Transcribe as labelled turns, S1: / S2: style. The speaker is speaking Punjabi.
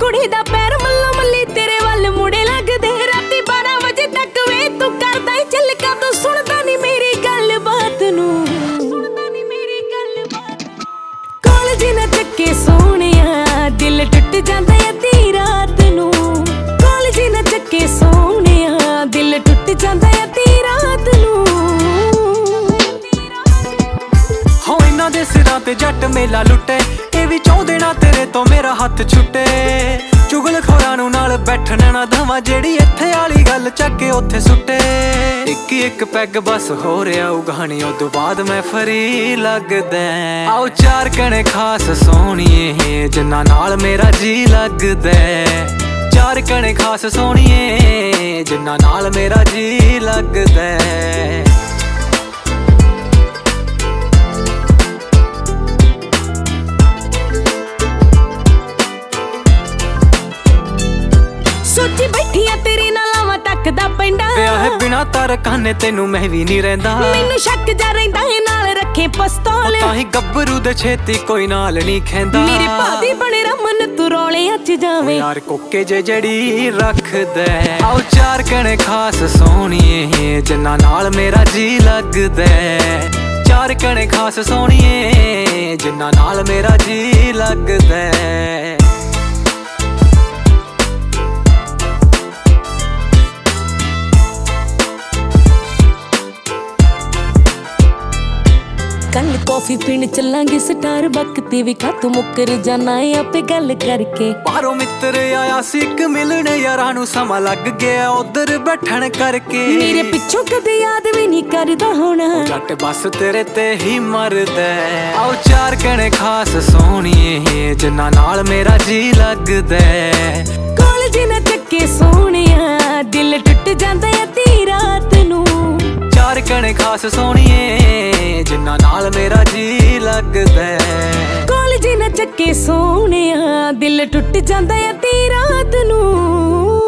S1: ਕੁੜੀ ਦਾ ਪੈਰ ਮੱਲੋ ਮੱਲੀ ਤੇਰੇ ਵੱਲ ਮੁੜੇ ਲੱਗਦੇ। ਰਾਤੀ 12 ਵਜੇ ਤੱਕ ਵੇ ਤੂੰ ਕਰਦਾ ਈ ਚੱਲ ਕਾ ਤੂੰ ਸੁਣਦਾ ਨੀ ਮੇਰੀ ਗੱਲ ਬਾਤ ਨੂੰ। ਕਾਲਜ ਨਾ ਚੱਕੇ ਸੋਹਣਿਆ ਦਿਲ ਟੁੱਟ ਜਾਂਦਾ ਅੱਧੀ ਰਾਤ ਨੂੰ। ਕਾਲਜ ਨਾ ਚੱਕੇ ਸੋਹਣਿਆ ਦਿਲ ਟੁੱਟ ਜਾਂਦਾ ਅੱਧੀ ਰਾਤ ਨੂੰ।
S2: ਹੋ ਇਹਨਾਂ ਦੇ ਸਿਰਾਂ ਤੇ ਜੱਟ ਮੇਲਾ ਲੁੱਟੇ, ਇਹ ਵੀ ਚਾਹੁੰਦੇ ਨਾ ਤੇਰੇ ਤੋਂ ਮੇਰਾ ਹੱਥ ਛੁੱਟੇ। ਚੁਗਲਖੋਰਾਂ ਨੂੰ ਨਾਲ ਬੈਠਣ ਨਾ ਦਵਾਂ, ਜਿਹੜੀ ਇੱਥੇ ਵਾਲੀ ਗੱਲ ਚੱਕ ਕੇ ਉੱਥੇ ਸੁੱਟੇ। ਇੱਕ ਇੱਕ ਪੈਗ ਬਸ ਹੋ ਰਿਹਾ ਉਹ ਗਾਣੀ, ਉਦੋਂ ਬਾਅਦ ਮੈਂ ਫਰੀ ਲੱਗਦਾ। ਆਓ ਚਾਰ ਕਣੇ ਖਾਸ ਸੋਹਣੀਏ ਜਿੰਨਾ ਨਾਲ ਮੇਰਾ ਜੀ ਲੱਗਦਾ। ਚਾਰ ਕਣੇ ਖਾਸ ਸੋਹਣੀਏ ਜਿੰਨਾ ਨਾਲ ਮੇਰਾ ਜੀ ਲੱਗਦਾ।
S1: ਸੋਚੀ ਬੈਠੀ ਆ ਤੇਰੇ ਨਾਲ ਆਵਾਂ ਤੱਕਦਾ ਪੈਂਦਾ।
S2: ਵਿਆਹ ਬਿਨਾ ਤਾਰ ਕਾਨੇ ਤੈਨੂੰ ਮੈਂ ਵੀ ਨਹੀਂ ਰਹਿੰਦਾ।
S1: ਮੈਨੂੰ ਸ਼ੱਕ ਜਾ ਰਹਿੰਦਾ ਏ ਨਾਲ ਰੱਖੇ ਪਿਸਤੌਲ।
S2: ਤਾਂ ਹੀ ਗੱਭਰੂ ਦੇ ਛੇਤੀ ਕੋਈ ਨਾਲ ਨਹੀਂ ਖੈਂਦਾ।
S1: ਮੇਰੇ ਭਾਦੀ ਬਣੇ ਰਮਨ ਤੂੰ ਰੌਲਿਆਂ 'ਚ ਜਾਵੇਂ।
S2: ਯਾਰ ਕੋਕੇ ਜੇ ਜੜੀ ਰੱਖਦਾ। ਆਓ ਚਾਰ ਕਣੇ ਖਾਸ ਸੋਹਣੀਏ ਜਿੰਨਾ ਨਾਲ ਮੇਰਾ ਜੀ ਲੱਗਦਾ। ਚਾਰ ਕਣੇ ਖਾਸ ਸੋਹਣੀਏ ਜਿੰਨਾ ਨਾਲ ਮੇਰਾ ਜੀ ਲੱਗਦਾ।
S1: ਕੱਲ ਕੌਫੀ ਪੀਣ ਚੱਲਾਂਗੇ ਸਟਾਰਬਕ ਤੇ ਵੀ ਕਾ ਤੂੰ ਮੁੱਕਰ ਜਾਣਾ ਏ ਆਪੇ ਗੱਲ ਕਰਕੇ।
S2: ਬਾਹਰੋਂ ਮਿੱਤਰ ਆਇਆ ਸੀ ਇੱਕ ਮਿਲਣ, ਯਾਰਾਂ ਨੂੰ ਸਮਾਂ ਲੱਗ ਗਿਆ ਉਧਰ ਬੈਠਣ ਕਰਕੇ।
S1: ਮੇਰੇ ਪਿੱਛੋਂ ਕਦੇ ਯਾਦ ਵੀ ਨਹੀਂ ਕਰਦਾ ਹੋਣਾ,
S2: ਜੱਟ ਬਸ ਤੇਰੇ ਤੇ ਹੀ ਮਰਦਾ। ਆਓ ਚਾਰ ਕਣੇ ਖਾਸ ਸੋਹਣੀਏ ਜਿੰਨਾ ਨਾਲ ਮੇਰਾ ਜੀ ਲੱਗਦਾ।
S1: ਕਾਲਜ ਨਾ ਚੱਕੇ ਸੋਹਣਿਆ ਦਿਲ ਟੁੱਟ ਜਾਂਦਾ ਅੱਧੀ ਰਾਤ ਨੂੰ।
S2: ਚਾਰ ਕਣੇ ਖਾਸ ਸੋਹਣੀਏ ਜਿੰਨਾ ਨਾਲ ਮੇਰਾ ਜੀ ਲੱਗਦਾ।
S1: ਕਾਲਜ ਨਾ ਚੱਕੇ ਸੋਹਣਿਆ ਦਿਲ ਟੁੱਟ ਜਾਂਦਾ ਅੱਧੀ ਰਾਤ ਨੂੰ।